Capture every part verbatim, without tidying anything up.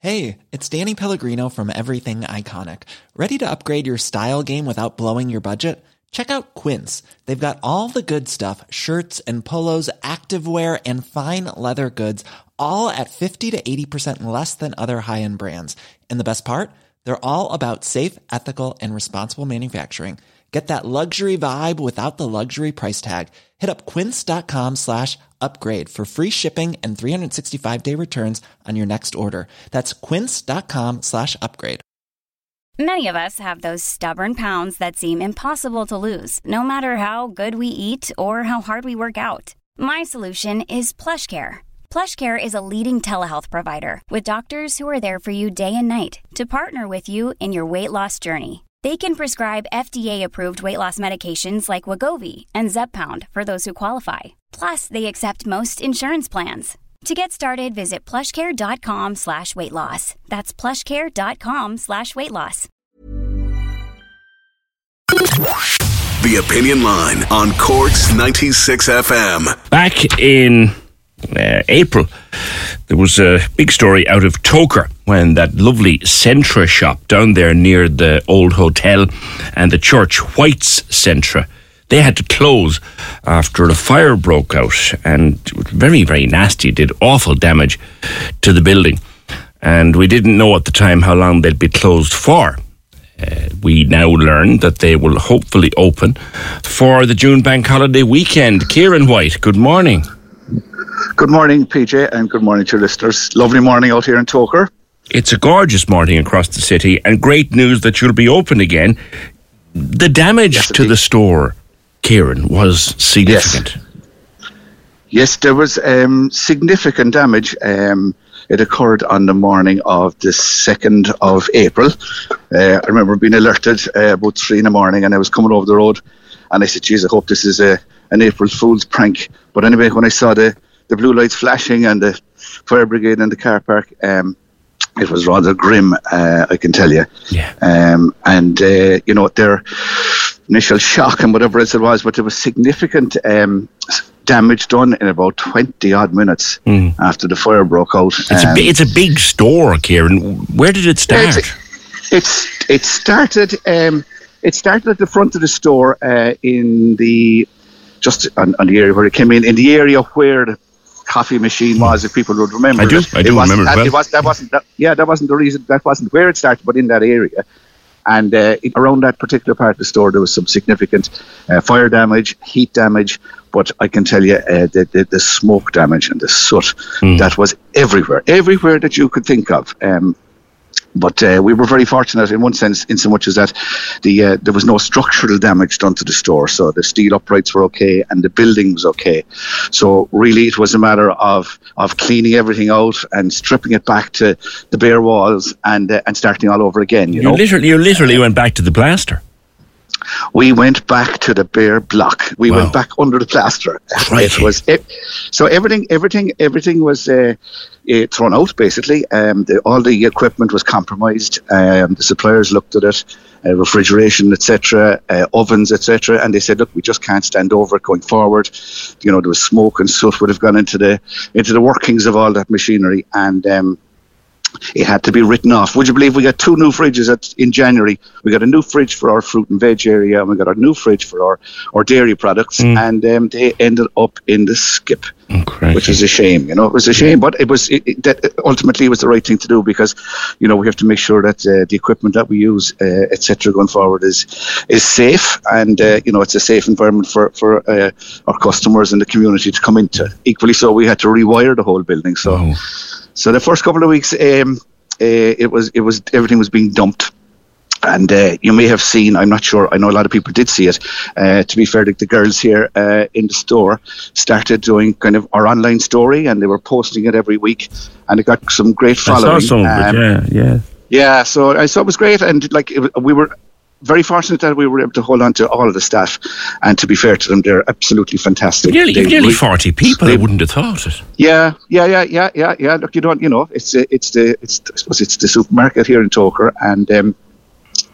Hey, it's Danny Pellegrino from Everything Iconic. Ready to upgrade your style game without blowing your budget? Check out Quince. They've got all the good stuff, shirts and polos, activewear, and fine leather goods, all at fifty to eighty percent less than other high-end brands. And the best part? They're all about safe, ethical, and responsible manufacturing. Get that luxury vibe without the luxury price tag. Hit up quince.com slash upgrade for free shipping and three sixty-five day returns on your next order. That's quince.com slash upgrade. Many of us have those stubborn pounds that seem impossible to lose, no matter how good we eat or how hard we work out. My solution is PlushCare. PlushCare is a leading telehealth provider with doctors who are there for you day and night to partner with you in your weight loss journey. They can prescribe F D A-approved weight loss medications like Wegovy and Zepbound for those who qualify. Plus, they accept most insurance plans. To get started, visit plushcare.com slash weight loss. That's plushcare.com slash weight loss. The Opinion Line on Cork's ninety-six F M. Back in uh, April, there was a big story out of Toker when that lovely Centra shop down there near the old hotel and the church, White's Centra, they had to close after a fire broke out, and it was very, very nasty. It did awful damage to the building, and we didn't know at the time how long they'd be closed for. Uh, we now learn that they will hopefully open for the June bank holiday weekend. Kieran White, good morning. Good morning, P J, and good morning to your listeners. Lovely morning out here in Toker. It's a gorgeous morning across the city, and great news that you'll be open again. The damage yes, to the store, Kieran, was significant. Yes, yes there was um, significant damage. Um, it occurred on the morning of the second of April. Uh, I remember being alerted uh, about three in the morning, and I was coming over the road, and I said, geez, I hope this is a, an April Fool's prank. But anyway, when I saw the, the blue lights flashing and the fire brigade in the car park, um, it was rather grim, uh, I can tell you. Yeah. Um, and, uh, you know, their initial shock and whatever else it was, but there was significant um, damage done in about twenty odd minutes mm. after the fire broke out. It's, um, a, it's a big store, Kieran. Where did it start? It's, it's it started um, it started at the front of the store uh, in the just on, on the area where it came in, in the area where the coffee machine was, if people would remember. I do, it. I do it remember that, it well. It was, that wasn't, that, yeah, that wasn't the reason, that wasn't where it started, but in that area. And uh, it, around that particular part of the store, there was some significant uh, fire damage, heat damage, but I can tell you uh, the, the, the smoke damage and the soot, mm. that was everywhere, everywhere that you could think of. Um, But uh, we were very fortunate in one sense, in so much as that the uh, there was no structural damage done to the store. So the steel uprights were okay and the building was okay. So really it was a matter of of cleaning everything out and stripping it back to the bare walls and uh, and starting all over again. You, you know, literally, you literally went back to the plaster. We went back to the bare block. We wow. went back under the plaster. Right. It was it, so everything, everything, everything was uh, uh, thrown out. Basically, um, the, all the equipment was compromised. Um, the suppliers looked at it, uh, refrigeration, et cetera, uh, ovens, et cetera, and they said, "Look, we just can't stand over it going forward." You know, there was smoke and soot would have gone into the into the workings of all that machinery, and um, it had to be written off. Would you believe we got two new fridges at, in January? We got a new fridge for our fruit and veg area, and we got a new fridge for our, our dairy products, mm. and um, they ended up in the skip, oh, which is a shame. You know, it was a shame, but it was it, it, that ultimately it was the right thing to do, because, you know, we have to make sure that uh, the equipment that we use, uh, et cetera, going forward is is safe, and uh, you know, it's a safe environment for for uh, our customers and the community to come into. Equally so, we had to rewire the whole building. So. Oh. So the first couple of weeks, um, uh, it was it was everything was being dumped, and uh, you may have seen. I'm not sure. I know a lot of people did see it. Uh, to be fair, the, the girls here uh, in the store started doing kind of our online story, and they were posting it every week, and it got some great following. I saw some of it. Yeah, yeah, yeah. So I saw it was great, and like it, we were very fortunate that we were able to hold on to all of the staff, and to be fair to them, they're absolutely fantastic. Nearly, they, nearly we, forty people. They, I wouldn't have thought it. Yeah, yeah, yeah, yeah, yeah, yeah. Look, you don't, you know, it's uh, it's the it's I suppose it's the supermarket here in Toker, and um,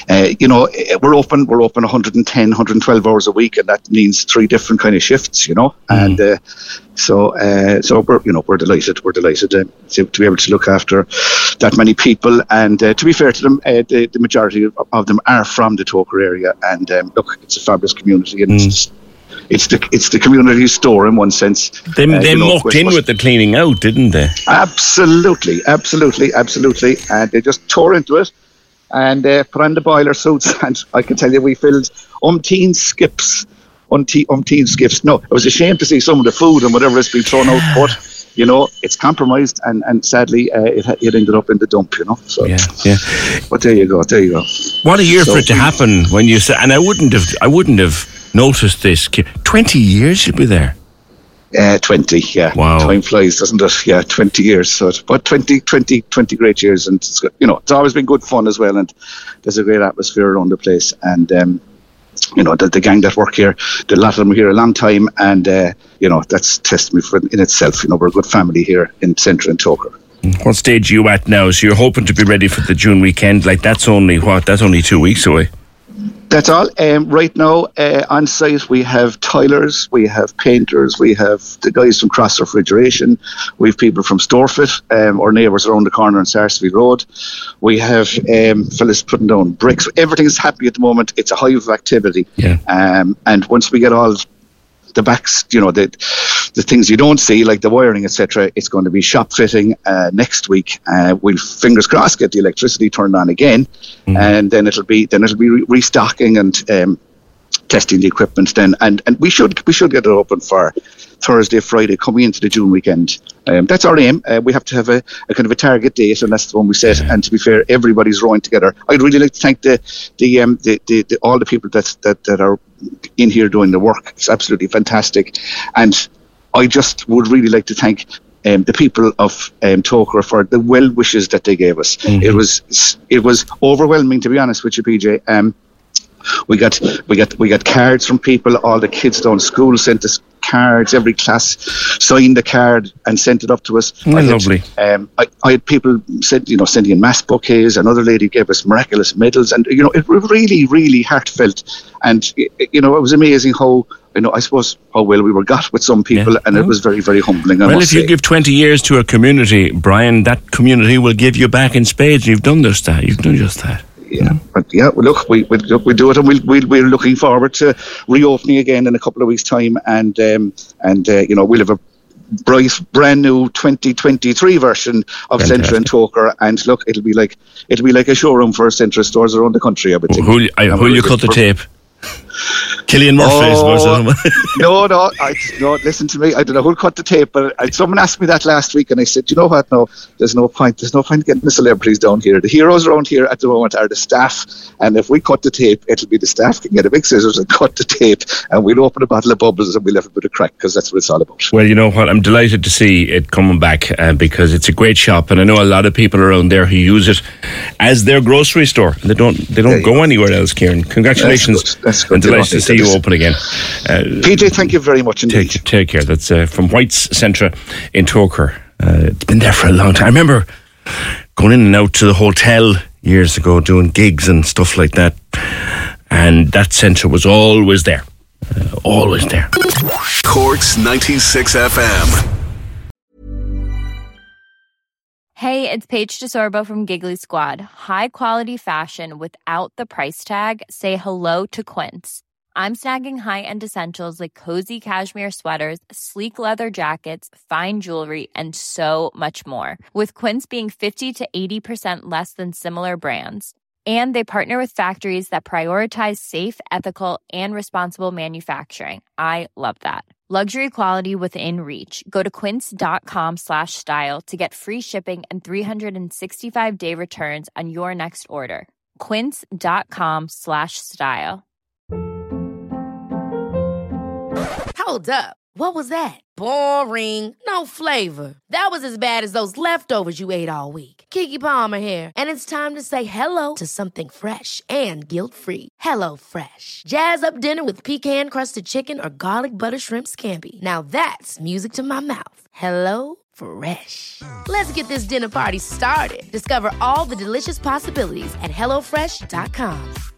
uh, you know, we're open. We're open one hundred ten, one hundred twelve hours a week, and that means three different kind of shifts. You know, mm. and uh, so uh, so we're you know we're delighted. We're delighted uh, to, to be able to look after that many people. And uh, to be fair to them, uh, the, the majority of, of them are from the Toker area. And um, look, it's a fabulous community, and mm. it's it's the it's the community store in one sense. They uh, they know, mucked in with the cleaning out, didn't they? Absolutely, absolutely, absolutely, and they just tore into it and uh, put on the boiler suits. And I can tell you, we filled umpteen skips, umpteen, umpteen skips. No, it was a shame to see some of the food and whatever has been thrown out, but you know, it's compromised, and, and sadly, uh, it it ended up in the dump. You know, so yeah, yeah. But there you go, there you go. What a year so, for it to happen when you said, and I wouldn't have, I wouldn't have noticed this. Twenty years you'll be there. Uh, twenty, yeah. Wow. Time flies, doesn't it? Yeah, twenty years. So, but twenty, twenty, twenty great years, and it's, you know, it's always been good fun as well, and there's a great atmosphere around the place, and. Um, You know, the, the gang that work here, a lot of them are here a long time, and, uh, you know, that's testimony for in itself. You know, we're a good family here in Centra and Toker. What stage are you at now? So you're hoping to be ready for the June weekend? Like, that's only, what, that's only two weeks away? That's all. Um, right now, uh, on site, we have tilers, we have painters, we have the guys from Cross Refrigeration, we have people from Storefit, um, our neighbours around the corner on Sarsfield Road. We have um, fellas putting down bricks. Everything is happy at the moment. It's a hive of activity. Yeah. Um, and once we get all the backs, you know, the the things you don't see, like the wiring, et cetera, it's going to be shop fitting uh, next week. Uh, we'll, fingers crossed, get the electricity turned on again, mm. and then it'll be then it'll be re- restocking and um, testing the equipment. Then, and, and we should we should get it open for Thursday, Friday, coming into the June weekend. Um, that's our aim. Uh, we have to have a, a kind of a target date, and that's the one we set. Yeah. And to be fair, everybody's rowing together. I'd really like to thank the the um the, the, the all the people that, that that are in here doing the work. It's absolutely fantastic, and I just would really like to thank um, the people of um, Toker for the well wishes that they gave us. Mm-hmm. It was it was overwhelming, to be honest with you, P J. Um, we got we got we got cards from people. All the kids down school sent us cards. Every class signed the card and sent it up to us. Oh, lovely. Had, um, I, I had people sent, you know, sending in mass bouquets. Another lady gave us miraculous medals, and you know, it was really, really heartfelt. And you know, it was amazing how, you know, I suppose how well we were got with some people, yeah. and it was very, very humbling. I well, must if you say. give twenty years to a community, Brian, that community will give you back in spades. You've done this, that. You've done just that. Yeah, but yeah, well, look, we we look, we do it, and we we we're looking forward to reopening again in a couple of weeks' time, and um, and uh, you know, we'll have a bright, brand new twenty twenty-three version of Centra and Toker, and look, it'll be like it'll be like a showroom for Centra stores around the country. I would think. Who'll, I, who'll you cut the tape? Killian Murphy, oh, no, no, I, no. Listen to me. I don't know who'll cut the tape, but I, someone asked me that last week, and I said, you know what? No, there's no point. There's no point getting the celebrities down here. The heroes around here at the moment are the staff, and if we cut the tape, it'll be the staff can get a big scissors and cut the tape, and we'll open a bottle of bubbles and we'll have a bit of crack, because that's what it's all about. Well, you know what? I'm delighted to see it coming back uh, because it's a great shop, and I know a lot of people around there who use it as their grocery store. They don't. They don't go anywhere else, Kieran. Congratulations! That's good. That's good. And delighted to see you open again. Uh, P J, thank you very much indeed. Take, take care. That's uh, from White's Centra in Toker. Uh, it's been there for a long time. I remember going in and out to the hotel years ago, doing gigs and stuff like that, and that Centra was always there. Uh, always there. Cork's ninety-six F M. Hey, it's Paige DeSorbo from Giggly Squad. High quality fashion without the price tag. Say hello to Quince. I'm snagging high-end essentials like cozy cashmere sweaters, sleek leather jackets, fine jewelry, and so much more. With Quince being fifty to eighty percent less than similar brands. And they partner with factories that prioritize safe, ethical, and responsible manufacturing. I love that. Luxury quality within reach. Go to quince.com slash style to get free shipping and three sixty-five day returns on your next order. Quince.com slash style. Hold up. What was that? Boring. No flavor. That was as bad as those leftovers you ate all week. Keke Palmer here, and it's time to say hello to something fresh and guilt-free. Hello Fresh. Jazz up dinner with pecan-crusted chicken or garlic butter shrimp scampi. Now that's music to my mouth. Hello Fresh. Let's get this dinner party started. Discover all the delicious possibilities at hello fresh dot com.